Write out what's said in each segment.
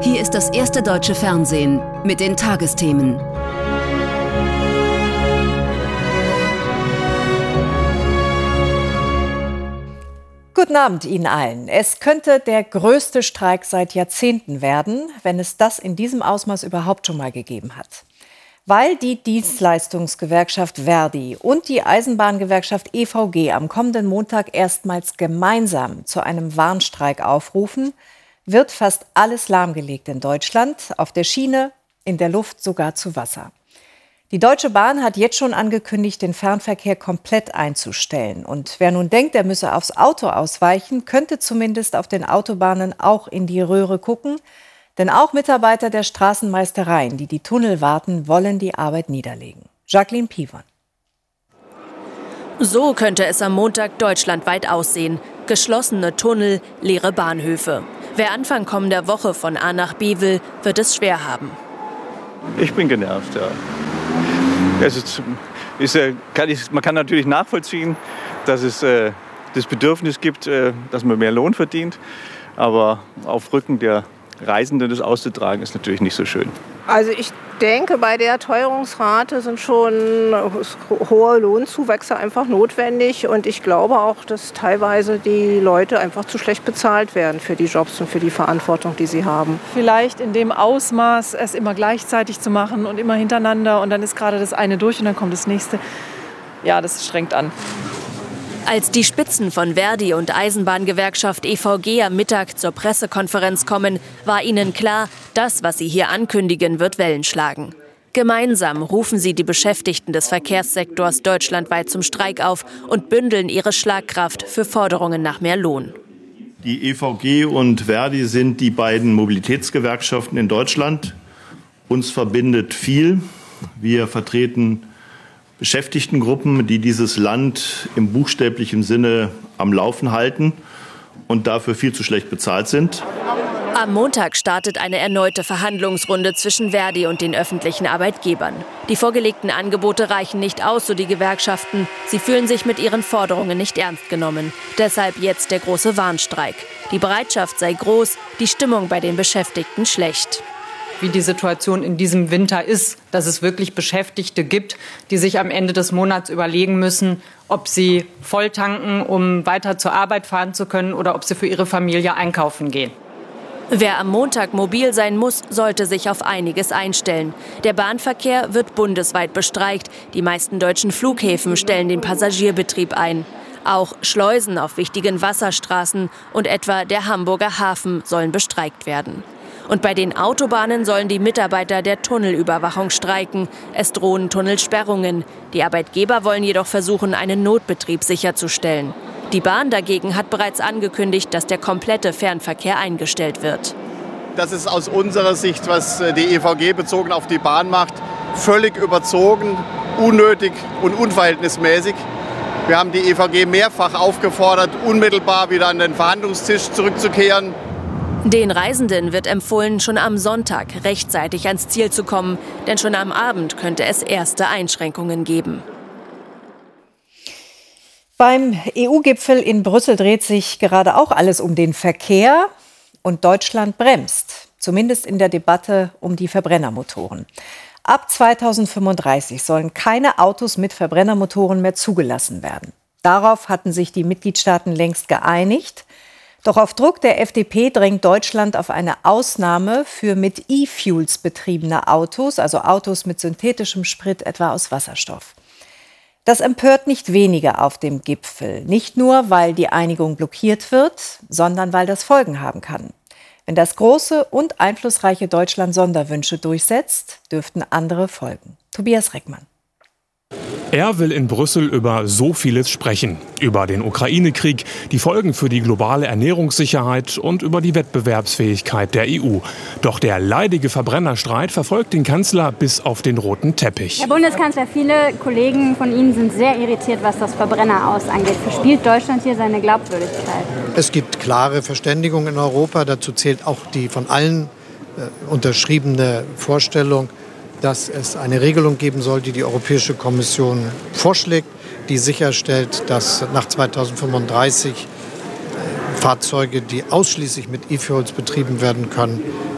Hier ist das erste deutsche Fernsehen mit den Tagesthemen. Guten Abend Ihnen allen. Es könnte der größte Streik seit Jahrzehnten werden, wenn es das in diesem Ausmaß überhaupt schon mal gegeben hat. Weil die Dienstleistungsgewerkschaft Verdi und die Eisenbahngewerkschaft EVG am kommenden Montag erstmals gemeinsam zu einem Warnstreik aufrufen, wird fast alles lahmgelegt in Deutschland, auf der Schiene, in der Luft, sogar zu Wasser. Die Deutsche Bahn hat jetzt schon angekündigt, den Fernverkehr komplett einzustellen. Und wer nun denkt, er müsse aufs Auto ausweichen, könnte zumindest auf den Autobahnen auch in die Röhre gucken. Denn auch Mitarbeiter der Straßenmeistereien, die die Tunnel warten, wollen die Arbeit niederlegen. Jacqueline Piwon. So könnte es am Montag deutschlandweit aussehen. Geschlossene Tunnel, leere Bahnhöfe. Wer Anfang kommender Woche von A nach B will, wird es schwer haben. Ich bin genervt, ja. Man kann natürlich nachvollziehen, dass es das Bedürfnis gibt, dass man mehr Lohn verdient. Aber auf Rücken der Reisenden das auszutragen, ist natürlich nicht so schön. Also ich denke, bei der Teuerungsrate sind schon hohe Lohnzuwächse einfach notwendig. Und ich glaube auch, dass teilweise die Leute einfach zu schlecht bezahlt werden für die Jobs und für die Verantwortung, die sie haben. Vielleicht in dem Ausmaß, es immer gleichzeitig zu machen und immer hintereinander. Und dann ist gerade das eine durch und dann kommt das nächste. Ja, das strengt an. Als die Spitzen von Verdi und Eisenbahngewerkschaft EVG am Mittag zur Pressekonferenz kommen, war ihnen klar, das, was sie hier ankündigen, wird Wellen schlagen. Gemeinsam rufen sie die Beschäftigten des Verkehrssektors deutschlandweit zum Streik auf und bündeln ihre Schlagkraft für Forderungen nach mehr Lohn. Die EVG und Verdi sind die beiden Mobilitätsgewerkschaften in Deutschland. Uns verbindet viel. Wir vertreten Beschäftigtengruppen, die dieses Land im buchstäblichen Sinne am Laufen halten und dafür viel zu schlecht bezahlt sind. Am Montag startet eine erneute Verhandlungsrunde zwischen Verdi und den öffentlichen Arbeitgebern. Die vorgelegten Angebote reichen nicht aus, so die Gewerkschaften. Sie fühlen sich mit ihren Forderungen nicht ernst genommen. Deshalb jetzt der große Warnstreik. Die Bereitschaft sei groß, die Stimmung bei den Beschäftigten schlecht. Wie die Situation in diesem Winter ist, dass es wirklich Beschäftigte gibt, die sich am Ende des Monats überlegen müssen, ob sie voll tanken, um weiter zur Arbeit fahren zu können, oder ob sie für ihre Familie einkaufen gehen. Wer am Montag mobil sein muss, sollte sich auf einiges einstellen. Der Bahnverkehr wird bundesweit bestreikt. Die meisten deutschen Flughäfen stellen den Passagierbetrieb ein. Auch Schleusen auf wichtigen Wasserstraßen und etwa der Hamburger Hafen sollen bestreikt werden. Und bei den Autobahnen sollen die Mitarbeiter der Tunnelüberwachung streiken. Es drohen Tunnelsperrungen. Die Arbeitgeber wollen jedoch versuchen, einen Notbetrieb sicherzustellen. Die Bahn dagegen hat bereits angekündigt, dass der komplette Fernverkehr eingestellt wird. Das ist aus unserer Sicht, was die EVG bezogen auf die Bahn macht, völlig überzogen, unnötig und unverhältnismäßig. Wir haben die EVG mehrfach aufgefordert, unmittelbar wieder an den Verhandlungstisch zurückzukehren. Den Reisenden wird empfohlen, schon am Sonntag rechtzeitig ans Ziel zu kommen, denn schon am Abend könnte es erste Einschränkungen geben. Beim EU-Gipfel in Brüssel dreht sich gerade auch alles um den Verkehr und Deutschland bremst, zumindest in der Debatte um die Verbrennermotoren. Ab 2035 sollen keine Autos mit Verbrennermotoren mehr zugelassen werden. Darauf hatten sich die Mitgliedstaaten längst geeinigt. Doch auf Druck der FDP drängt Deutschland auf eine Ausnahme für mit E-Fuels betriebene Autos, also Autos mit synthetischem Sprit, etwa aus Wasserstoff. Das empört nicht wenige auf dem Gipfel. Nicht nur, weil die Einigung blockiert wird, sondern weil das Folgen haben kann. Wenn das große und einflussreiche Deutschland Sonderwünsche durchsetzt, dürften andere folgen. Tobias Reckmann. Er will in Brüssel über so vieles sprechen. Über den Ukraine-Krieg, die Folgen für die globale Ernährungssicherheit und über die Wettbewerbsfähigkeit der EU. Doch der leidige Verbrennerstreit verfolgt den Kanzler bis auf den roten Teppich. Herr Bundeskanzler, viele Kollegen von Ihnen sind sehr irritiert, was das Verbrenner-Aus angeht. Verspielt Deutschland hier seine Glaubwürdigkeit? Es gibt klare Verständigung in Europa. Dazu zählt auch die von allen unterschriebene Vorstellung, dass es eine Regelung geben soll, die die Europäische Kommission vorschlägt, die sicherstellt, dass nach 2035 Fahrzeuge, die ausschließlich mit E-Fuels betrieben werden können,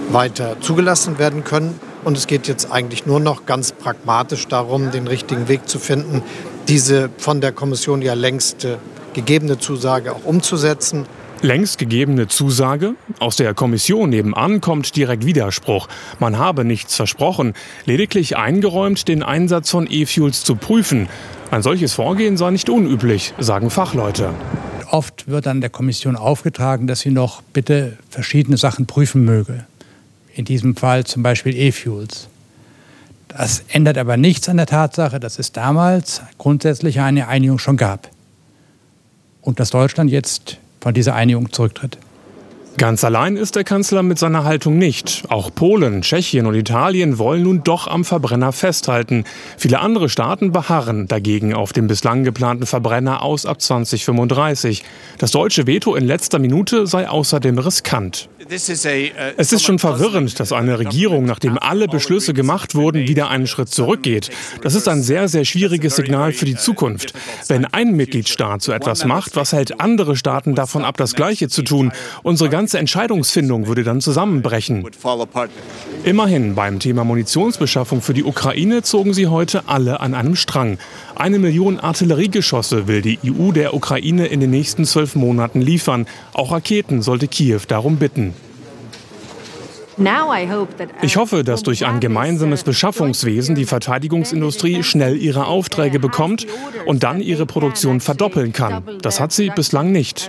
weiter zugelassen werden können. Und es geht jetzt eigentlich nur noch ganz pragmatisch darum, den richtigen Weg zu finden, diese von der Kommission ja längst gegebene Zusage auch umzusetzen. Längst gegebene Zusage? Aus der Kommission nebenan kommt direkt Widerspruch. Man habe nichts versprochen, lediglich eingeräumt, den Einsatz von E-Fuels zu prüfen. Ein solches Vorgehen sei nicht unüblich, sagen Fachleute. Oft wird dann der Kommission aufgetragen, dass sie noch bitte verschiedene Sachen prüfen möge. In diesem Fall zum Beispiel E-Fuels. Das ändert aber nichts an der Tatsache, dass es damals grundsätzlich eine Einigung schon gab. Und dass Deutschland jetzt von dieser Einigung zurücktritt. Ganz allein ist der Kanzler mit seiner Haltung nicht. Auch Polen, Tschechien und Italien wollen nun doch am Verbrenner festhalten. Viele andere Staaten beharren dagegen auf dem bislang geplanten Verbrenner aus ab 2035. Das deutsche Veto in letzter Minute sei außerdem riskant. Es ist schon verwirrend, dass eine Regierung, nachdem alle Beschlüsse gemacht wurden, wieder einen Schritt zurückgeht. Das ist ein sehr, sehr schwieriges Signal für die Zukunft. Wenn ein Mitgliedstaat so etwas macht, was hält andere Staaten davon ab, das Gleiche zu tun? Unsere ganze Entscheidungsfindung würde dann zusammenbrechen. Immerhin, beim Thema Munitionsbeschaffung für die Ukraine zogen sie heute alle an einem Strang. 1 Million Artilleriegeschosse will die EU der Ukraine in den nächsten 12 Monaten liefern. Auch Raketen sollte Kiew darum bitten. Ich hoffe, dass durch ein gemeinsames Beschaffungswesen die Verteidigungsindustrie schnell ihre Aufträge bekommt und dann ihre Produktion verdoppeln kann. Das hat sie bislang nicht.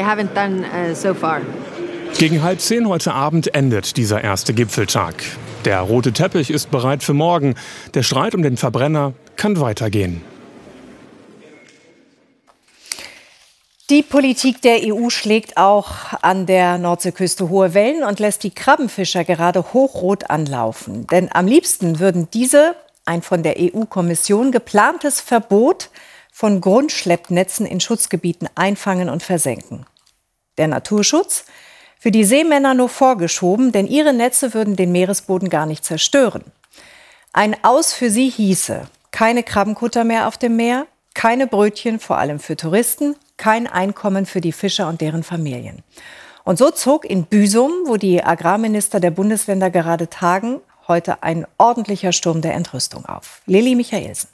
Gegen 9:30 heute Abend endet dieser erste Gipfeltag. Der rote Teppich ist bereit für morgen. Der Streit um den Verbrenner kann weitergehen. Die Politik der EU schlägt auch an der Nordseeküste hohe Wellen und lässt die Krabbenfischer gerade hochrot anlaufen. Denn am liebsten würden diese ein von der EU-Kommission geplantes Verbot von Grundschleppnetzen in Schutzgebieten einfangen und versenken. Der Naturschutz? Für die Seemänner nur vorgeschoben, denn ihre Netze würden den Meeresboden gar nicht zerstören. Ein Aus für sie hieße: keine Krabbenkutter mehr auf dem Meer, keine Brötchen, vor allem für Touristen, kein Einkommen für die Fischer und deren Familien. Und so zog in Büsum, wo die Agrarminister der Bundesländer gerade tagen, heute ein ordentlicher Sturm der Entrüstung auf. Lili Michaelsen.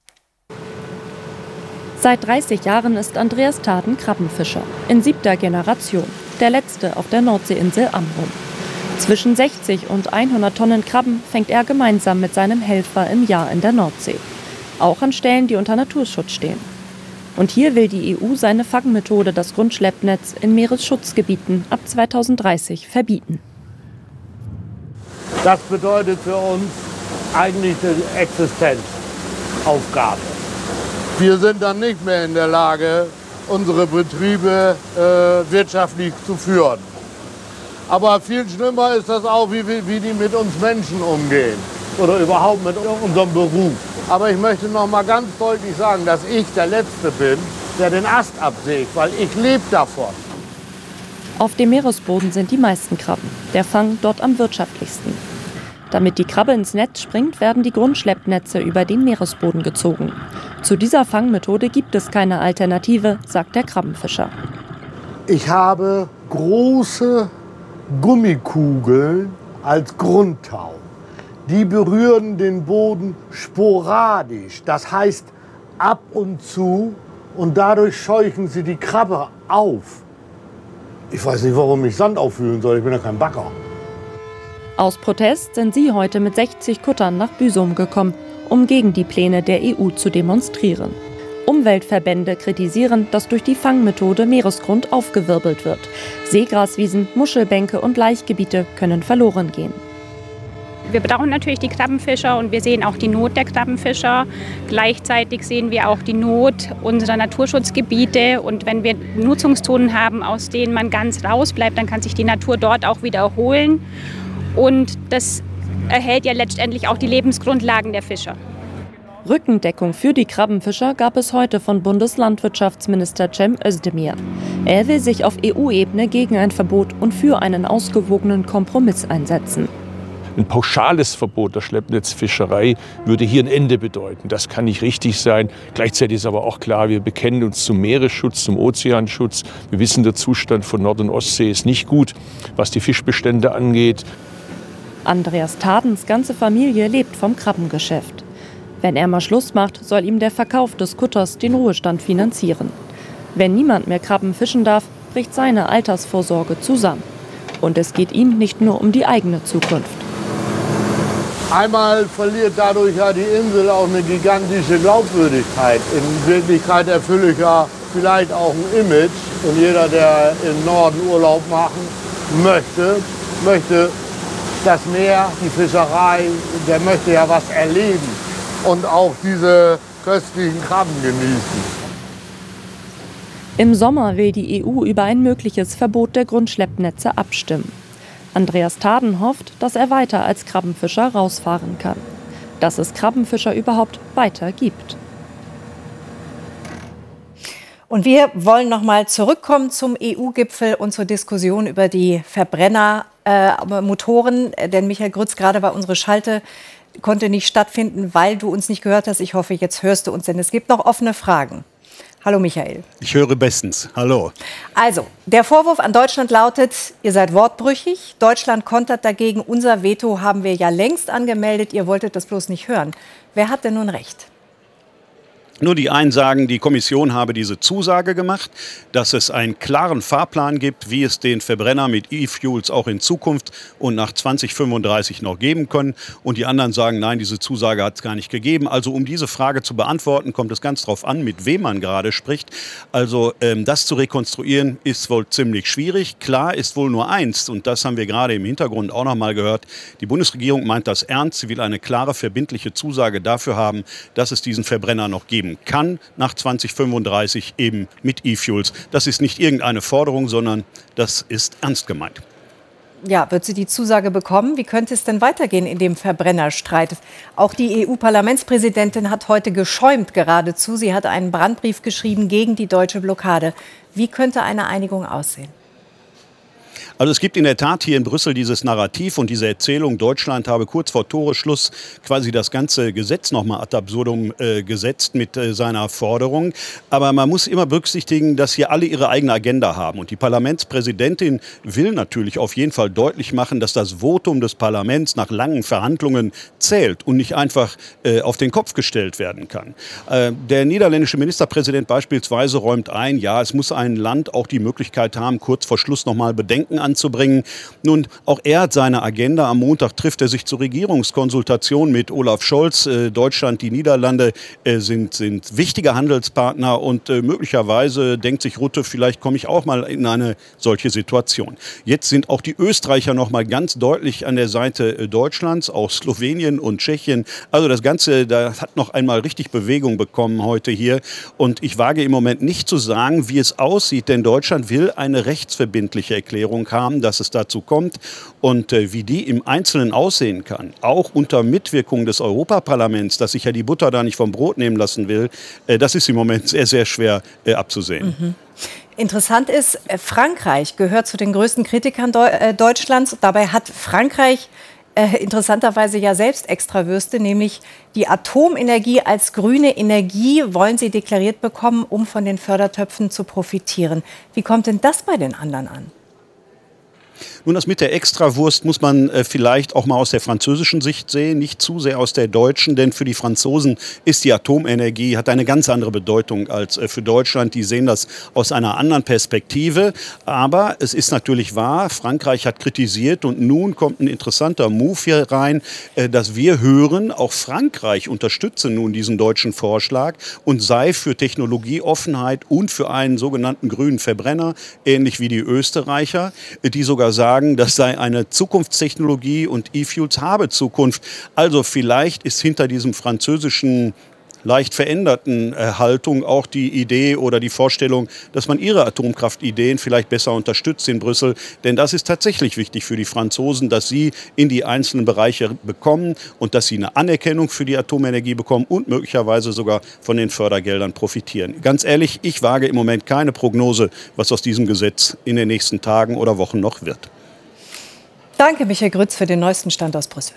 Seit 30 Jahren ist Andreas Taden Krabbenfischer, in 7. Generation, der letzte auf der Nordseeinsel Amrum. Zwischen 60 und 100 Tonnen Krabben fängt er gemeinsam mit seinem Helfer im Jahr in der Nordsee. Auch an Stellen, die unter Naturschutz stehen. Und hier will die EU seine Fangmethode, das Grundschleppnetz, in Meeresschutzgebieten ab 2030 verbieten. Das bedeutet für uns eigentlich eine Existenzaufgabe. Wir sind dann nicht mehr in der Lage, unsere Betriebe wirtschaftlich zu führen. Aber viel schlimmer ist das auch, wie die mit uns Menschen umgehen oder überhaupt mit unserem Beruf. Aber ich möchte noch mal ganz deutlich sagen, dass ich der Letzte bin, der den Ast absägt, weil ich lebe davon. Auf dem Meeresboden sind die meisten Krabben, der Fang dort am wirtschaftlichsten. Damit die Krabbe ins Netz springt, werden die Grundschleppnetze über den Meeresboden gezogen. Zu dieser Fangmethode gibt es keine Alternative, sagt der Krabbenfischer. Ich habe große Gummikugeln als Grundtau. Die berühren den Boden sporadisch, das heißt ab und zu, und dadurch scheuchen sie die Krabbe auf. Ich weiß nicht, warum ich Sand aufwühlen soll, ich bin ja kein Bagger. Aus Protest sind sie heute mit 60 Kuttern nach Büsum gekommen, um gegen die Pläne der EU zu demonstrieren. Umweltverbände kritisieren, dass durch die Fangmethode Meeresgrund aufgewirbelt wird. Seegraswiesen, Muschelbänke und Laichgebiete können verloren gehen. Wir brauchen natürlich die Krabbenfischer und wir sehen auch die Not der Krabbenfischer. Gleichzeitig sehen wir auch die Not unserer Naturschutzgebiete. Und wenn wir Nutzungszonen haben, aus denen man ganz rausbleibt, dann kann sich die Natur dort auch wieder erholen. Und das erhält ja letztendlich auch die Lebensgrundlagen der Fischer. Rückendeckung für die Krabbenfischer gab es heute von Bundeslandwirtschaftsminister Cem Özdemir. Er will sich auf EU-Ebene gegen ein Verbot und für einen ausgewogenen Kompromiss einsetzen. Ein pauschales Verbot der Schleppnetzfischerei würde hier ein Ende bedeuten. Das kann nicht richtig sein. Gleichzeitig ist aber auch klar, wir bekennen uns zum Meeresschutz, zum Ozeanschutz. Wir wissen, der Zustand von Nord- und Ostsee ist nicht gut, was die Fischbestände angeht. Andreas Tadens ganze Familie lebt vom Krabbengeschäft. Wenn er mal Schluss macht, soll ihm der Verkauf des Kutters den Ruhestand finanzieren. Wenn niemand mehr Krabben fischen darf, bricht seine Altersvorsorge zusammen. Und es geht ihm nicht nur um die eigene Zukunft. Einmal verliert dadurch ja die Insel auch eine gigantische Glaubwürdigkeit. In Wirklichkeit erfülle ich ja vielleicht auch ein Image. Und jeder, der im Norden Urlaub machen möchte das Meer, die Fischerei, der möchte ja was erleben und auch diese köstlichen Krabben genießen. Im Sommer will die EU über ein mögliches Verbot der Grundschleppnetze abstimmen. Andreas Taden hofft, dass er weiter als Krabbenfischer rausfahren kann. Dass es Krabbenfischer überhaupt weiter gibt. Und wir wollen noch mal zurückkommen zum EU-Gipfel und zur Diskussion über die Verbrennermotoren. Denn Michael Grütz, gerade war unsere Schalte, konnte nicht stattfinden, weil du uns nicht gehört hast. Ich hoffe, jetzt hörst du uns, denn es gibt noch offene Fragen. Hallo Michael. Ich höre bestens. Hallo. Also, der Vorwurf an Deutschland lautet, ihr seid wortbrüchig. Deutschland kontert dagegen, unser Veto haben wir ja längst angemeldet, ihr wolltet das bloß nicht hören. Wer hat denn nun recht? Nur die einen sagen, die Kommission habe diese Zusage gemacht, dass es einen klaren Fahrplan gibt, wie es den Verbrenner mit E-Fuels auch in Zukunft und nach 2035 noch geben können. Und die anderen sagen, nein, diese Zusage hat es gar nicht gegeben. Also um diese Frage zu beantworten, kommt es ganz drauf an, mit wem man gerade spricht. Also das zu rekonstruieren ist wohl ziemlich schwierig. Klar ist wohl nur eins, und das haben wir gerade im Hintergrund auch noch mal gehört. Die Bundesregierung meint das ernst. Sie will eine klare, verbindliche Zusage dafür haben, dass es diesen Verbrenner noch geben kann nach 2035 eben mit E-Fuels. Das ist nicht irgendeine Forderung, sondern das ist ernst gemeint. Ja, wird sie die Zusage bekommen? Wie könnte es denn weitergehen in dem Verbrennerstreit? Auch die EU-Parlamentspräsidentin hat heute geschäumt geradezu. Sie hat einen Brandbrief geschrieben gegen die deutsche Blockade. Wie könnte eine Einigung aussehen? Also es gibt in der Tat hier in Brüssel dieses Narrativ und diese Erzählung, Deutschland habe kurz vor Toresschluss quasi das ganze Gesetz nochmal ad absurdum gesetzt mit seiner Forderung. Aber man muss immer berücksichtigen, dass hier alle ihre eigene Agenda haben. Und die Parlamentspräsidentin will natürlich auf jeden Fall deutlich machen, dass das Votum des Parlaments nach langen Verhandlungen zählt und nicht einfach auf den Kopf gestellt werden kann. Der niederländische Ministerpräsident beispielsweise räumt ein, ja, es muss ein Land auch die Möglichkeit haben, kurz vor Schluss nochmal Bedenken anzubringen. Nun, auch er hat seine Agenda. Am Montag trifft er sich zur Regierungskonsultation mit Olaf Scholz. Deutschland, die Niederlande sind wichtige Handelspartner und möglicherweise denkt sich Rutte, vielleicht komme ich auch mal in eine solche Situation. Jetzt sind auch die Österreicher noch mal ganz deutlich an der Seite Deutschlands, auch Slowenien und Tschechien. Also das Ganze, da hat noch einmal richtig Bewegung bekommen heute hier. Und ich wage im Moment nicht zu sagen, wie es aussieht, denn Deutschland will eine rechtsverbindliche Erklärung haben, dass es dazu kommt und wie die im Einzelnen aussehen kann, auch unter Mitwirkung des Europaparlaments, dass sich ja die Butter da nicht vom Brot nehmen lassen will, das ist im Moment sehr, sehr schwer abzusehen. Mhm. Interessant ist, Frankreich gehört zu den größten Kritikern Deutschlands. Dabei hat Frankreich interessanterweise ja selbst Extrawürste, nämlich die Atomenergie als grüne Energie wollen sie deklariert bekommen, um von den Fördertöpfen zu profitieren. Wie kommt denn das bei den anderen an? Nun, das mit der Extrawurst muss man vielleicht auch mal aus der französischen Sicht sehen, nicht zu sehr aus der deutschen, denn für die Franzosen ist die Atomenergie, hat eine ganz andere Bedeutung als für Deutschland. Die sehen das aus einer anderen Perspektive. Aber es ist natürlich wahr, Frankreich hat kritisiert und nun kommt ein interessanter Move hier rein, dass wir hören, auch Frankreich unterstütze nun diesen deutschen Vorschlag und sei für Technologieoffenheit und für einen sogenannten grünen Verbrenner, ähnlich wie die Österreicher, die sogar sagen, das sei eine Zukunftstechnologie und E-Fuels habe Zukunft. Also vielleicht ist hinter diesem französischen leicht veränderten Haltung auch die Idee oder die Vorstellung, dass man ihre Atomkraftideen vielleicht besser unterstützt in Brüssel. Denn das ist tatsächlich wichtig für die Franzosen, dass sie in die einzelnen Bereiche bekommen und dass sie eine Anerkennung für die Atomenergie bekommen und möglicherweise sogar von den Fördergeldern profitieren. Ganz ehrlich, ich wage im Moment keine Prognose, was aus diesem Gesetz in den nächsten Tagen oder Wochen noch wird. Danke, Michael Grütz, für den neuesten Stand aus Brüssel.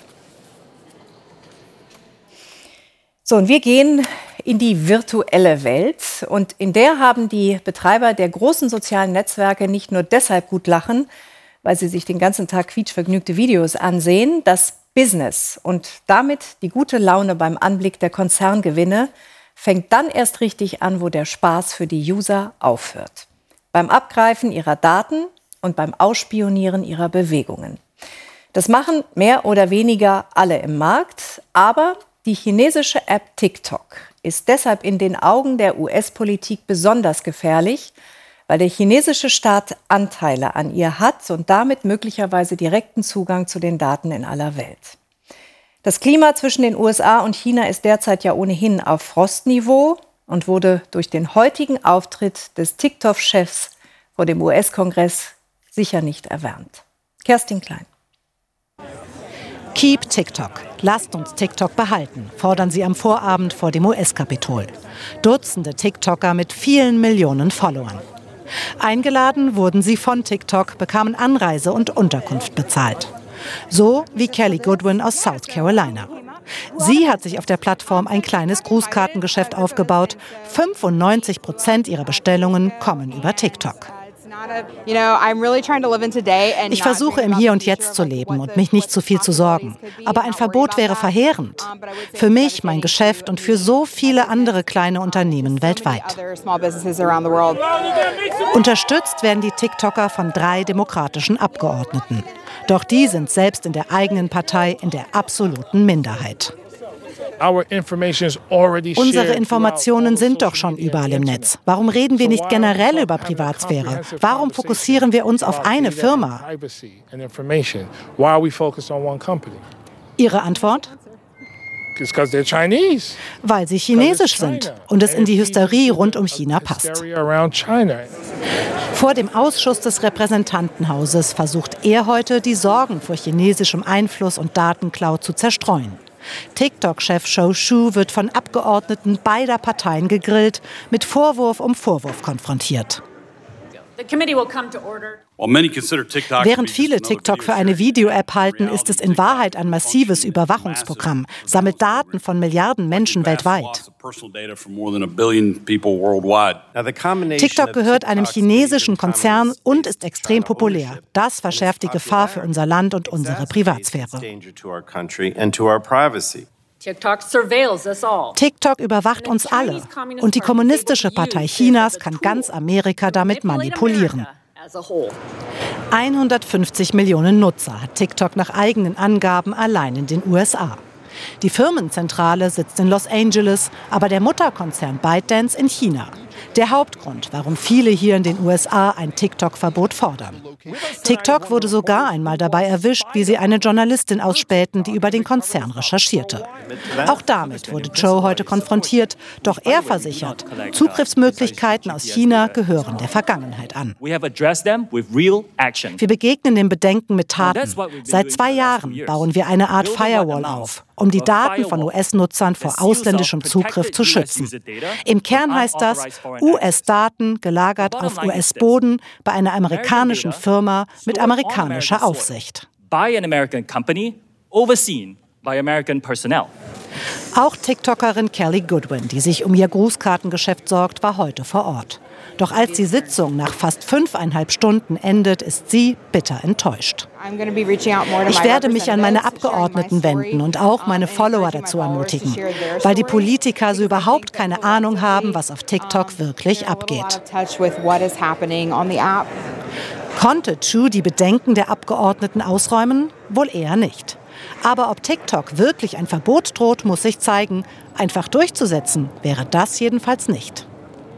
So, und wir gehen in die virtuelle Welt. Und in der haben die Betreiber der großen sozialen Netzwerke nicht nur deshalb gut lachen, weil sie sich den ganzen Tag quietschvergnügte Videos ansehen. Das Business und damit die gute Laune beim Anblick der Konzerngewinne fängt dann erst richtig an, wo der Spaß für die User aufhört. Beim Abgreifen ihrer Daten und beim Ausspionieren ihrer Bewegungen. Das machen mehr oder weniger alle im Markt, aber die chinesische App TikTok ist deshalb in den Augen der US-Politik besonders gefährlich, weil der chinesische Staat Anteile an ihr hat und damit möglicherweise direkten Zugang zu den Daten in aller Welt. Das Klima zwischen den USA und China ist derzeit ja ohnehin auf Frostniveau und wurde durch den heutigen Auftritt des TikTok-Chefs vor dem US-Kongress sicher nicht erwärmt. Kerstin Klein. Keep TikTok. Lasst uns TikTok behalten, fordern sie am Vorabend vor dem US-Kapitol. Dutzende TikToker mit vielen Millionen Followern. Eingeladen wurden sie von TikTok, bekamen Anreise und Unterkunft bezahlt. So wie Kelly Goodwin aus South Carolina. Sie hat sich auf der Plattform ein kleines Grußkartengeschäft aufgebaut. 95% ihrer Bestellungen kommen über TikTok. Ich versuche im Hier und Jetzt zu leben und mich nicht zu viel zu sorgen. Aber ein Verbot wäre verheerend. Für mich, mein Geschäft und für so viele andere kleine Unternehmen weltweit. Unterstützt werden die TikToker von 3 demokratischen Abgeordneten. Doch die sind selbst in der eigenen Partei in der absoluten Minderheit. Unsere Informationen sind doch schon überall im Netz. Warum reden wir nicht generell über Privatsphäre? Warum fokussieren wir uns auf eine Firma? Ihre Antwort? Weil sie chinesisch sind und es in die Hysterie rund um China passt. Vor dem Ausschuss des Repräsentantenhauses versucht er heute, die Sorgen vor chinesischem Einfluss und Datenklau zu zerstreuen. TikTok-Chef Shou Shu wird von Abgeordneten beider Parteien gegrillt, mit Vorwurf um Vorwurf konfrontiert. Während viele TikTok für eine Video-App halten, ist es in Wahrheit ein massives Überwachungsprogramm, sammelt Daten von Milliarden Menschen weltweit. TikTok gehört einem chinesischen Konzern und ist extrem populär. Das verschärft die Gefahr für unser Land und unsere Privatsphäre. TikTok überwacht uns alle und die Kommunistische Partei Chinas kann ganz Amerika damit manipulieren. 150 Millionen Nutzer hat TikTok nach eigenen Angaben allein in den USA. Die Firmenzentrale sitzt in Los Angeles, aber der Mutterkonzern ByteDance in China. Der Hauptgrund, warum viele hier in den USA ein TikTok-Verbot fordern. TikTok wurde sogar einmal dabei erwischt, wie sie eine Journalistin ausspähten, die über den Konzern recherchierte. Auch damit wurde Zhou heute konfrontiert, doch er versichert, Zugriffsmöglichkeiten aus China gehören der Vergangenheit an. Wir begegnen den Bedenken mit Taten. Seit 2 Jahren bauen wir eine Art Firewall auf, um die Daten von US-Nutzern vor ausländischem Zugriff zu schützen. Im Kern heißt das, US-Daten gelagert auf US-Boden bei einer amerikanischen Firma mit amerikanischer Aufsicht. Auch TikTokerin Kelly Goodwin, die sich um ihr Grußkartengeschäft sorgt, war heute vor Ort. Doch als die Sitzung nach fast 5,5 Stunden endet, ist sie bitter enttäuscht. Ich werde mich an meine Abgeordneten wenden und auch meine Follower dazu ermutigen, weil die Politiker so überhaupt keine Ahnung haben, was auf TikTok wirklich abgeht. Konnte Zhu die Bedenken der Abgeordneten ausräumen? Wohl eher nicht. Aber ob TikTok wirklich ein Verbot droht, muss sich zeigen. Einfach durchzusetzen wäre das jedenfalls nicht.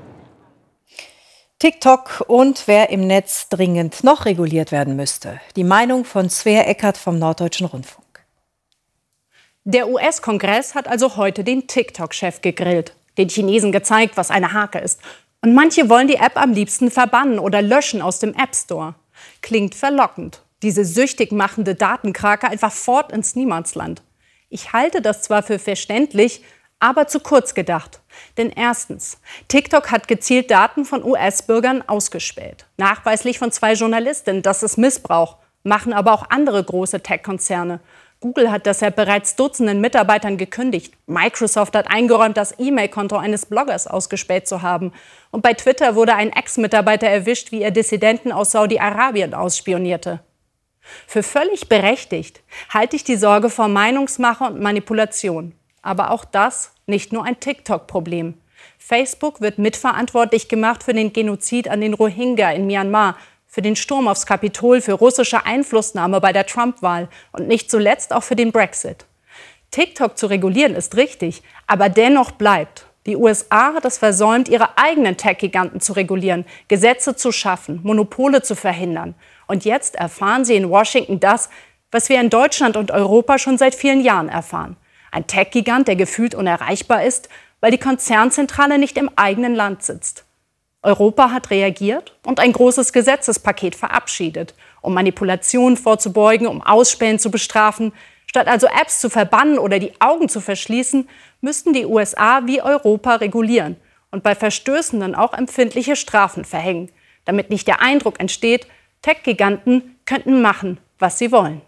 TikTok und wer im Netz dringend noch reguliert werden müsste. Die Meinung von Svea Eckert vom Norddeutschen Rundfunk. Der US-Kongress hat also heute den TikTok-Chef gegrillt, den Chinesen gezeigt, was eine Hake ist. Und manche wollen die App am liebsten verbannen oder löschen aus dem App Store. Klingt verlockend. Diese süchtig machende Datenkrake einfach fort ins Niemandsland. Ich halte das zwar für verständlich, aber zu kurz gedacht. Denn erstens, TikTok hat gezielt Daten von US-Bürgern ausgespäht. Nachweislich von 2 Journalistinnen, das ist Missbrauch, machen aber auch andere große Tech-Konzerne. Google hat deshalb bereits Dutzenden Mitarbeitern gekündigt. Microsoft hat eingeräumt, das E-Mail-Konto eines Bloggers ausgespäht zu haben. Und bei Twitter wurde ein Ex-Mitarbeiter erwischt, wie er Dissidenten aus Saudi-Arabien ausspionierte. Für völlig berechtigt halte ich die Sorge vor Meinungsmache und Manipulation. Aber auch das nicht nur ein TikTok-Problem. Facebook wird mitverantwortlich gemacht für den Genozid an den Rohingya in Myanmar, für den Sturm aufs Kapitol, für russische Einflussnahme bei der Trump-Wahl und nicht zuletzt auch für den Brexit. TikTok zu regulieren ist richtig, aber dennoch bleibt. Die USA hat es versäumt, ihre eigenen Tech-Giganten zu regulieren, Gesetze zu schaffen, Monopole zu verhindern. Und jetzt erfahren sie in Washington das, was wir in Deutschland und Europa schon seit vielen Jahren erfahren. Ein Tech-Gigant, der gefühlt unerreichbar ist, weil die Konzernzentrale nicht im eigenen Land sitzt. Europa hat reagiert und ein großes Gesetzespaket verabschiedet, um Manipulationen vorzubeugen, um Ausspähen zu bestrafen. Statt also Apps zu verbannen oder die Augen zu verschließen, müssten die USA wie Europa regulieren und bei Verstößen dann auch empfindliche Strafen verhängen, damit nicht der Eindruck entsteht, Tech-Giganten könnten machen, was sie wollen.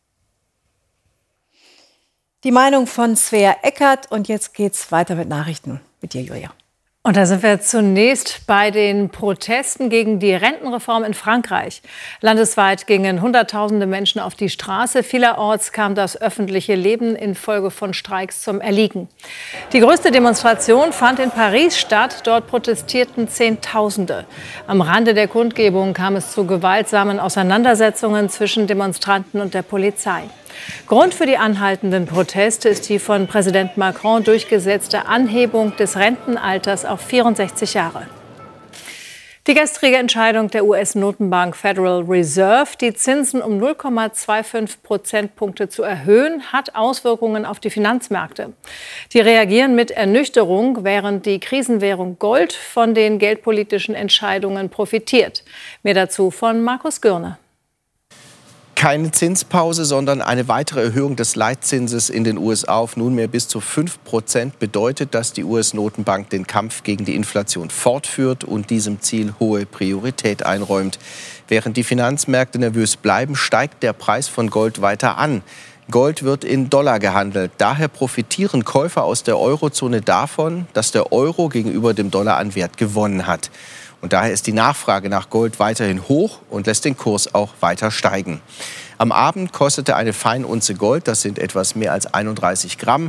Die Meinung von Svea Eckert und jetzt geht's weiter mit Nachrichten mit dir, Julia. Und da sind wir zunächst bei den Protesten gegen die Rentenreform in Frankreich. Landesweit gingen Hunderttausende Menschen auf die Straße. Vielerorts kam das öffentliche Leben infolge von Streiks zum Erliegen. Die größte Demonstration fand in Paris statt. Dort protestierten Zehntausende. Am Rande der Kundgebung kam es zu gewaltsamen Auseinandersetzungen zwischen Demonstranten und der Polizei. Grund für die anhaltenden Proteste ist die von Präsident Macron durchgesetzte Anhebung des Rentenalters auf 64 Jahre. Die gestrige Entscheidung der US-Notenbank Federal Reserve, die Zinsen um 0,25 Prozentpunkte zu erhöhen, hat Auswirkungen auf die Finanzmärkte. Die reagieren mit Ernüchterung, während die Krisenwährung Gold von den geldpolitischen Entscheidungen profitiert. Mehr dazu von Markus Gürne. Keine Zinspause, sondern eine weitere Erhöhung des Leitzinses in den USA auf nunmehr bis zu 5% bedeutet, dass die US-Notenbank den Kampf gegen die Inflation fortführt und diesem Ziel hohe Priorität einräumt. Während die Finanzmärkte nervös bleiben, steigt der Preis von Gold weiter an. Gold wird in Dollar gehandelt. Daher profitieren Käufer aus der Eurozone davon, dass der Euro gegenüber dem Dollar an Wert gewonnen hat. Und daher ist die Nachfrage nach Gold weiterhin hoch und lässt den Kurs auch weiter steigen. Am Abend kostete eine Feinunze Gold, das sind etwas mehr als 31 Gramm,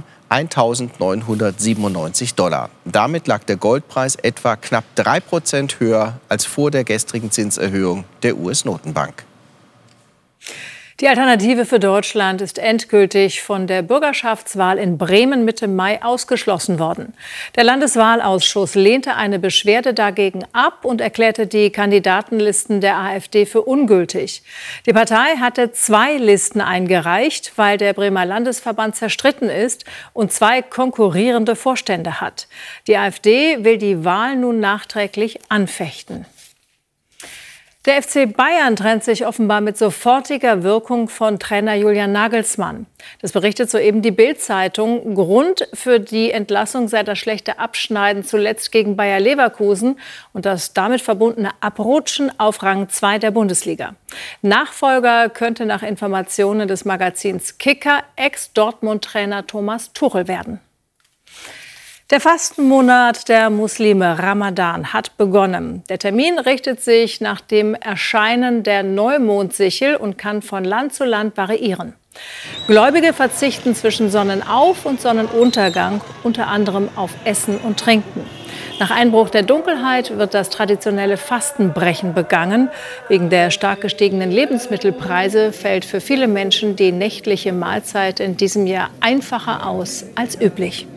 1.997 $. Damit lag der Goldpreis etwa knapp 3% höher als vor der gestrigen Zinserhöhung der US-Notenbank. Die Alternative für Deutschland ist endgültig von der Bürgerschaftswahl in Bremen Mitte Mai ausgeschlossen worden. Der Landeswahlausschuss lehnte eine Beschwerde dagegen ab und erklärte die Kandidatenlisten der AfD für ungültig. Die Partei hatte 2 Listen eingereicht, weil der Bremer Landesverband zerstritten ist und 2 konkurrierende Vorstände hat. Die AfD will die Wahl nun nachträglich anfechten. Der FC Bayern trennt sich offenbar mit sofortiger Wirkung von Trainer Julian Nagelsmann. Das berichtet soeben die Bild-Zeitung. Grund für die Entlassung sei das schlechte Abschneiden zuletzt gegen Bayer Leverkusen und das damit verbundene Abrutschen auf Rang 2 der Bundesliga. Nachfolger könnte nach Informationen des Magazins Kicker Ex-Dortmund-Trainer Thomas Tuchel werden. Der Fastenmonat der Muslime Ramadan hat begonnen. Der Termin richtet sich nach dem Erscheinen der Neumondsichel und kann von Land zu Land variieren. Gläubige verzichten zwischen Sonnenauf- und Sonnenuntergang unter anderem auf Essen und Trinken. Nach Einbruch der Dunkelheit wird das traditionelle Fastenbrechen begangen. Wegen der stark gestiegenen Lebensmittelpreise fällt für viele Menschen die nächtliche Mahlzeit in diesem Jahr einfacher aus als üblich.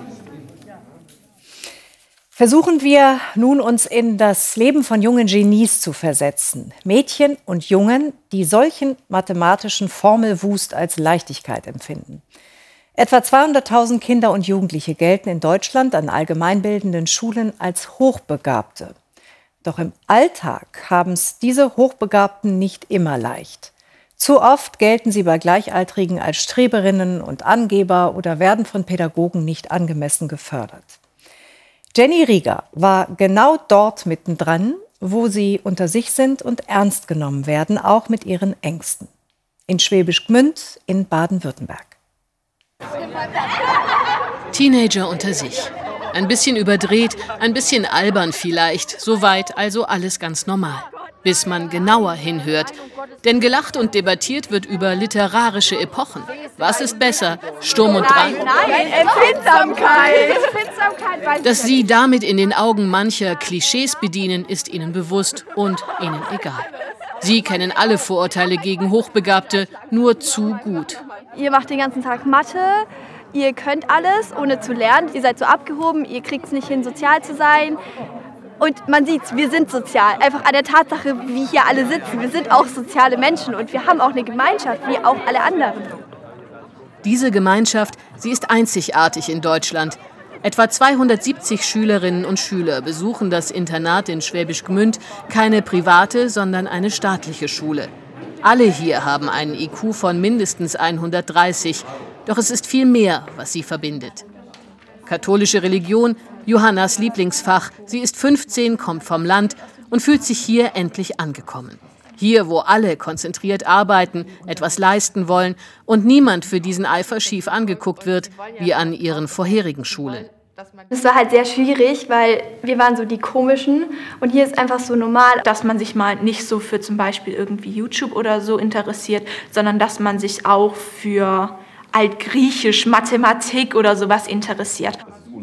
Versuchen wir nun, uns in das Leben von jungen Genies zu versetzen. Mädchen und Jungen, die solchen mathematischen Formelwust als Leichtigkeit empfinden. Etwa 200.000 Kinder und Jugendliche gelten in Deutschland an allgemeinbildenden Schulen als Hochbegabte. Doch im Alltag haben es diese Hochbegabten nicht immer leicht. Zu oft gelten sie bei Gleichaltrigen als Streberinnen und Angeber oder werden von Pädagogen nicht angemessen gefördert. Jenny Rieger war genau dort mittendran, wo sie unter sich sind und ernst genommen werden, auch mit ihren Ängsten. In Schwäbisch Gmünd in Baden-Württemberg. Teenager unter sich. Ein bisschen überdreht, ein bisschen albern vielleicht. Soweit also alles ganz normal. Bis man genauer hinhört. Denn gelacht und debattiert wird über literarische Epochen. Was ist besser, Sturm und Drang? Nein, Empfindsamkeit. Dass sie damit in den Augen mancher Klischees bedienen, ist ihnen bewusst und ihnen egal. Sie kennen alle Vorurteile gegen Hochbegabte nur zu gut. Ihr macht den ganzen Tag Mathe, ihr könnt alles, ohne zu lernen. Ihr seid so abgehoben, ihr kriegt es nicht hin, sozial zu sein. Und man sieht, wir sind sozial. Einfach an der Tatsache, wie hier alle sitzen. Wir sind auch soziale Menschen und wir haben auch eine Gemeinschaft, wie auch alle anderen. Diese Gemeinschaft, sie ist einzigartig in Deutschland. Etwa 270 Schülerinnen und Schüler besuchen das Internat in Schwäbisch Gmünd, keine private, sondern eine staatliche Schule. Alle hier haben einen IQ von mindestens 130, doch es ist viel mehr, was sie verbindet. Katholische Religion, Johannas Lieblingsfach. Sie ist 15, kommt vom Land und fühlt sich hier endlich angekommen. Hier, wo alle konzentriert arbeiten, etwas leisten wollen und niemand für diesen Eifer schief angeguckt wird, wie an ihren vorherigen Schulen. Das war halt sehr schwierig, weil wir waren so die Komischen und hier ist einfach so normal, dass man sich mal nicht so für zum Beispiel irgendwie YouTube oder so interessiert, sondern dass man sich auch für Altgriechisch, Mathematik oder sowas interessiert.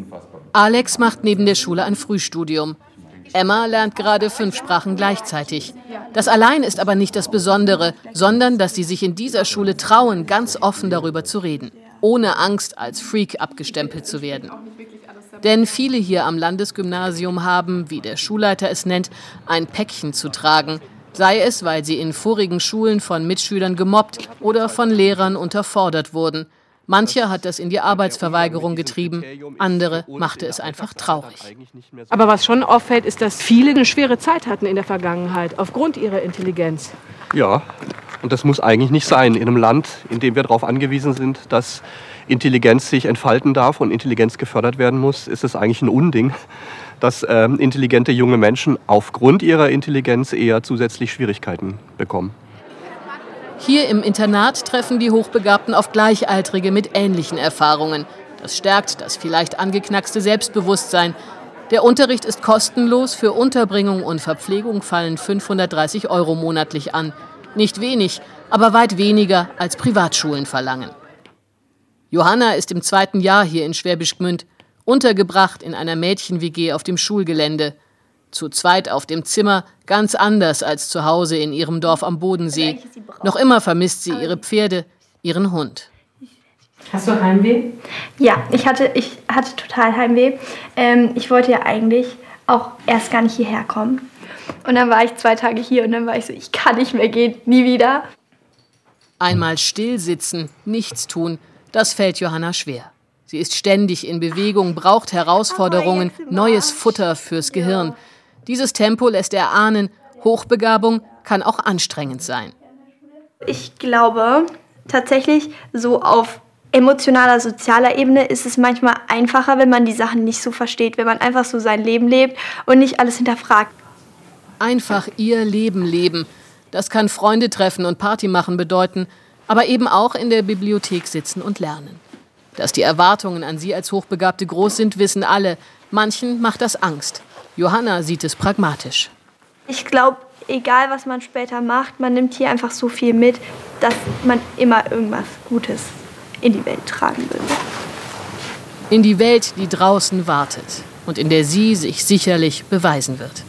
Alex macht neben der Schule ein Frühstudium. Emma lernt gerade 5 Sprachen gleichzeitig. Das allein ist aber nicht das Besondere, sondern dass sie sich in dieser Schule trauen, ganz offen darüber zu reden, ohne Angst, als Freak abgestempelt zu werden. Denn viele hier am Landesgymnasium haben, wie der Schulleiter es nennt, ein Päckchen zu tragen. Sei es, weil sie in vorigen Schulen von Mitschülern gemobbt oder von Lehrern unterfordert wurden. Mancher hat das in die Arbeitsverweigerung getrieben, andere machte es einfach traurig. Aber was schon auffällt, ist, dass viele eine schwere Zeit hatten in der Vergangenheit, aufgrund ihrer Intelligenz. Ja, und das muss eigentlich nicht sein. In einem Land, in dem wir darauf angewiesen sind, dass Intelligenz sich entfalten darf und Intelligenz gefördert werden muss, ist es eigentlich ein Unding, dass intelligente junge Menschen aufgrund ihrer Intelligenz eher zusätzlich Schwierigkeiten bekommen. Hier im Internat treffen die Hochbegabten auf Gleichaltrige mit ähnlichen Erfahrungen. Das stärkt das vielleicht angeknackste Selbstbewusstsein. Der Unterricht ist kostenlos, für Unterbringung und Verpflegung fallen 530 € monatlich an. Nicht wenig, aber weit weniger, als Privatschulen verlangen. Johanna ist im 2. Jahr hier in Schwäbisch Gmünd, untergebracht in einer Mädchen-WG auf dem Schulgelände. Zu zweit auf dem Zimmer, ganz anders als zu Hause in ihrem Dorf am Bodensee. Noch immer vermisst sie ihre Pferde, ihren Hund. Hast du Heimweh? Ja, ich hatte total Heimweh. Ich wollte ja eigentlich auch erst gar nicht hierher kommen. Und dann war ich 2 Tage hier und dann war ich so, ich kann nicht mehr gehen, nie wieder. Einmal still sitzen, nichts tun, das fällt Johanna schwer. Sie ist ständig in Bewegung, braucht Herausforderungen, neues Futter fürs Gehirn. Dieses Tempo lässt erahnen, Hochbegabung kann auch anstrengend sein. Ich glaube tatsächlich, so auf emotionaler, sozialer Ebene ist es manchmal einfacher, wenn man die Sachen nicht so versteht, wenn man einfach so sein Leben lebt und nicht alles hinterfragt. Einfach ihr Leben leben. Das kann Freunde treffen und Party machen bedeuten, aber eben auch in der Bibliothek sitzen und lernen. Dass die Erwartungen an sie als Hochbegabte groß sind, wissen alle. Manchen macht das Angst. Johanna sieht es pragmatisch. Ich glaube, egal was man später macht, man nimmt hier einfach so viel mit, dass man immer irgendwas Gutes in die Welt tragen will. In die Welt, die draußen wartet und in der sie sich sicherlich beweisen wird.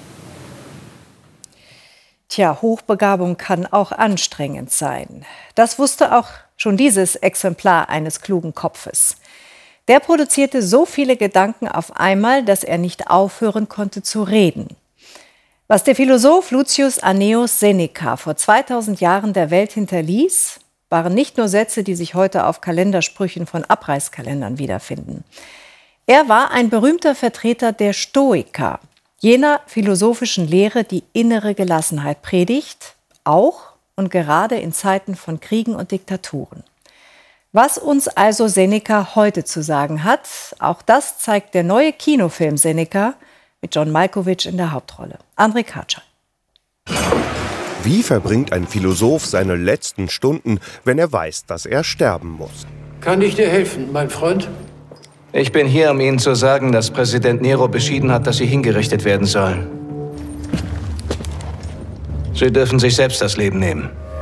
Tja, Hochbegabung kann auch anstrengend sein. Das wusste auch schon dieses Exemplar eines klugen Kopfes. Der produzierte so viele Gedanken auf einmal, dass er nicht aufhören konnte zu reden. Was der Philosoph Lucius Annaeus Seneca vor 2000 Jahren der Welt hinterließ, waren nicht nur Sätze, die sich heute auf Kalendersprüchen von Abreißkalendern wiederfinden. Er war ein berühmter Vertreter der Stoiker, jener philosophischen Lehre, die innere Gelassenheit predigt, auch und gerade in Zeiten von Kriegen und Diktaturen. Was uns also Seneca heute zu sagen hat, auch das zeigt der neue Kinofilm Seneca mit John Malkovich in der Hauptrolle. André Kaczal. Wie verbringt ein Philosoph seine letzten Stunden, wenn er weiß, dass er sterben muss? Kann ich dir helfen, mein Freund? Ich bin hier, um Ihnen zu sagen, dass Präsident Nero beschieden hat, dass Sie hingerichtet werden sollen. Sie dürfen sich selbst das Leben nehmen.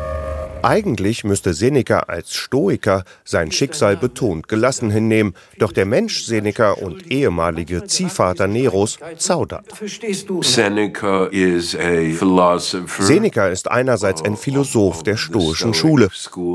Eigentlich müsste Seneca als Stoiker sein Schicksal betont gelassen hinnehmen. Doch der Mensch Seneca und ehemalige Ziehvater Neros zaudert. Seneca ist einerseits ein Philosoph der stoischen Schule.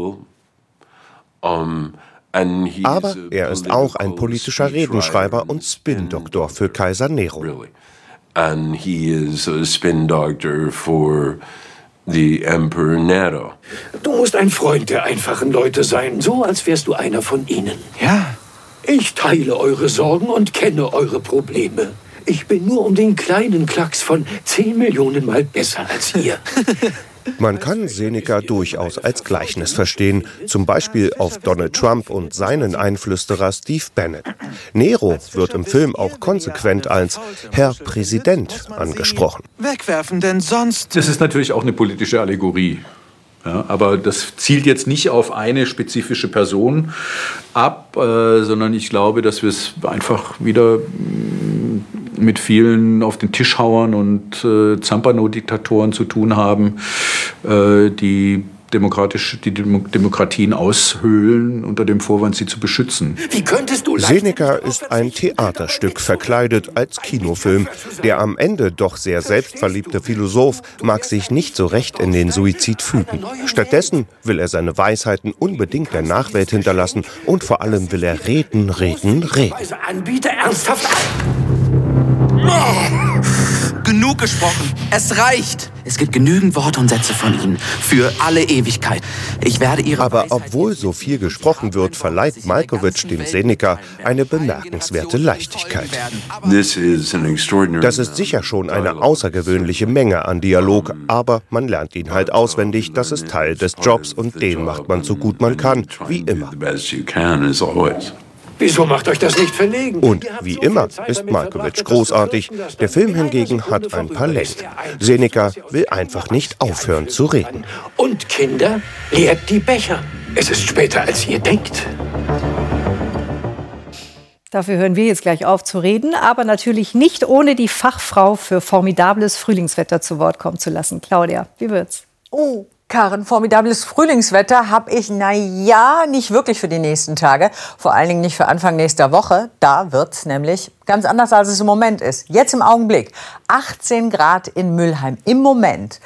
Aber er ist auch ein politischer Redenschreiber und Spin-Doktor für Kaiser Nero. And he is a spin doctor for the Emperor Nero. Du musst ein Freund der einfachen Leute sein, so als wärst du einer von ihnen. Ja. Ich teile eure Sorgen und kenne eure Probleme. Ich bin nur um den kleinen Klacks von 10 Millionen Mal besser als ihr. Man kann Seneca durchaus als Gleichnis verstehen, zum Beispiel auf Donald Trump und seinen Einflüsterer Steve Bannon. Nero wird im Film auch konsequent als Herr Präsident angesprochen. Wegwerfen, denn sonst... Das ist natürlich auch eine politische Allegorie. Ja, aber das zielt jetzt nicht auf eine spezifische Person ab, sondern ich glaube, dass wir es einfach wieder mit vielen auf den Tischhauern und Zampano-Diktatoren zu tun haben, die Demokratien aushöhlen unter dem Vorwand, sie zu beschützen. Wie könntest du Seneca ist ein Theaterstück verkleidet als Kinofilm. Der am Ende doch sehr selbstverliebte Philosoph mag sich nicht so recht in den Suizid fügen. Stattdessen will er seine Weisheiten unbedingt der Nachwelt hinterlassen und vor allem will er reden. Anbieter ernsthaft Genug gesprochen. Es reicht. Es gibt genügend Worte und Sätze von Ihnen. Für alle Ewigkeit. Ich werde Ihre... Aber obwohl so viel gesprochen wird, verleiht Malkovich dem Seneca eine bemerkenswerte Leichtigkeit. Das ist sicher schon eine außergewöhnliche Menge an Dialog, aber man lernt ihn halt auswendig. Das ist Teil des Jobs und den macht man so gut man kann, wie immer. Wieso macht euch das nicht verlegen? Und wie immer ist Malkovich großartig. Der Film hingegen hat ein paar Längen. Seneca will einfach nicht aufhören zu reden. Und Kinder, leert die Becher. Es ist später, als ihr denkt. Dafür hören wir jetzt gleich auf zu reden, aber natürlich nicht ohne die Fachfrau für formidables Frühlingswetter zu Wort kommen zu lassen. Claudia, wie wird's? Oh, Karin, formidables Frühlingswetter habe ich, nicht wirklich für die nächsten Tage. Vor allen Dingen nicht für Anfang nächster Woche. Da wird es nämlich ganz anders, als es im Moment ist. Jetzt im Augenblick 18 Grad in Mülheim. Im Moment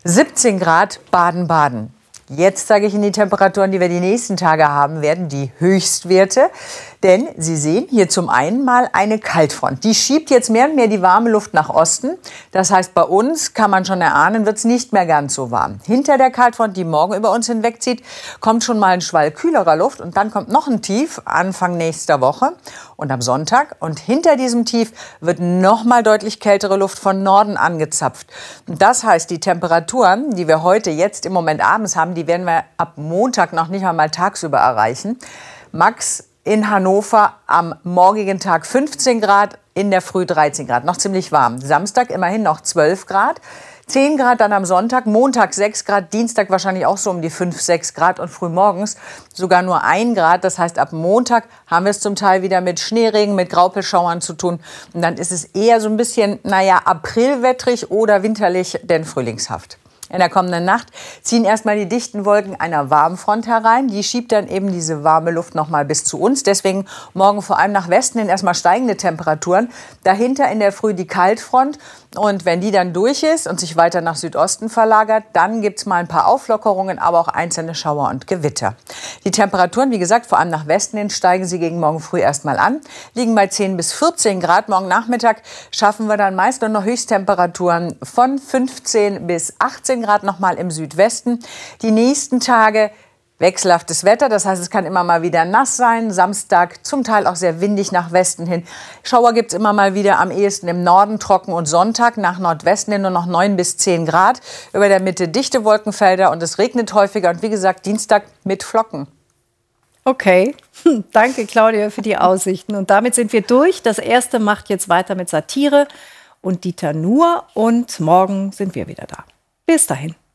17 Grad Baden-Baden. Jetzt zeige ich Ihnen die Temperaturen, die wir die nächsten Tage haben werden, die Höchstwerte. Denn Sie sehen hier zum einen mal eine Kaltfront. Die schiebt jetzt mehr und mehr die warme Luft nach Osten. Das heißt, bei uns, kann man schon erahnen, wird es nicht mehr ganz so warm. Hinter der Kaltfront, die morgen über uns hinwegzieht, kommt schon mal ein Schwall kühlerer Luft. Und dann kommt noch ein Tief Anfang nächster Woche und am Sonntag. Und hinter diesem Tief wird noch mal deutlich kältere Luft von Norden angezapft. Und das heißt, die Temperaturen, die wir heute jetzt im Moment abends haben, die werden wir ab Montag noch nicht einmal tagsüber erreichen. Max in Hannover am morgigen Tag 15 Grad, in der Früh 13 Grad. Noch ziemlich warm. Samstag immerhin noch 12 Grad. 10 Grad dann am Sonntag, Montag 6 Grad, Dienstag wahrscheinlich auch so um die 5, 6 Grad und frühmorgens sogar nur 1 Grad. Das heißt, ab Montag haben wir es zum Teil wieder mit Schneeregen, mit Graupelschauern zu tun. Und dann ist es eher so ein bisschen, aprilwettrig oder winterlich, denn frühlingshaft. In der kommenden Nacht ziehen erstmal die dichten Wolken einer Warmfront herein. Die schiebt dann eben diese warme Luft noch mal bis zu uns. Deswegen morgen vor allem nach Westen hin erstmal steigende Temperaturen. Dahinter in der Früh die Kaltfront. Und wenn die dann durch ist und sich weiter nach Südosten verlagert, dann gibt es mal ein paar Auflockerungen, aber auch einzelne Schauer und Gewitter. Die Temperaturen, wie gesagt, vor allem nach Westen hin steigen sie gegen morgen früh erstmal an, liegen bei 10 bis 14 Grad. Morgen Nachmittag schaffen wir dann meist nur noch Höchsttemperaturen von 15 bis 18 Grad nochmal im Südwesten. Die nächsten Tage wechselhaftes Wetter, das heißt, es kann immer mal wieder nass sein. Samstag zum Teil auch sehr windig nach Westen hin. Schauer gibt es immer mal wieder, am ehesten im Norden trocken und Sonntag nach Nordwesten hin nur noch 9 bis 10 Grad. Über der Mitte dichte Wolkenfelder und es regnet häufiger. Und wie gesagt, Dienstag mit Flocken. Okay, danke Claudia für die Aussichten. Und damit sind wir durch. Das Erste macht jetzt weiter mit Satire und Dieter Nuhr. Und morgen sind wir wieder da. Bis dahin.